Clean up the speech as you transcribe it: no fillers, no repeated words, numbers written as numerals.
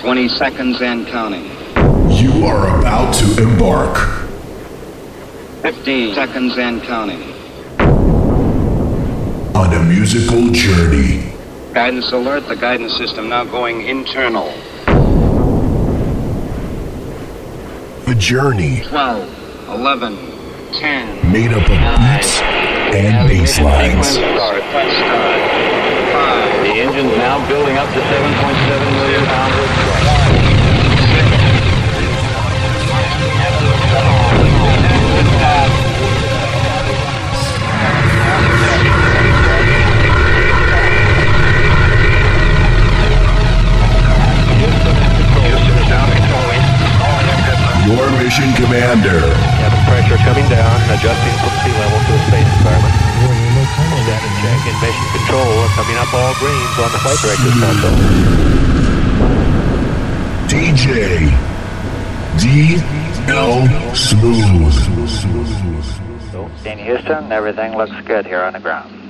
20 seconds and counting. You are about to embark. 15 seconds and counting. On a musical journey. Guidance alert, the guidance system now going internal. A journey 12, 11, 10. made up of beats and bass lines. Start. Let's start. 5. The engine's now building up to 7.7 million pounds of thrust. Your mission commander. Cabin pressure coming down, adjusting from sea level to a space environment. Status check and mission control are coming up all greens on the flight director's console. DJ D.L. Smooth. In Houston, everything looks good here on the ground.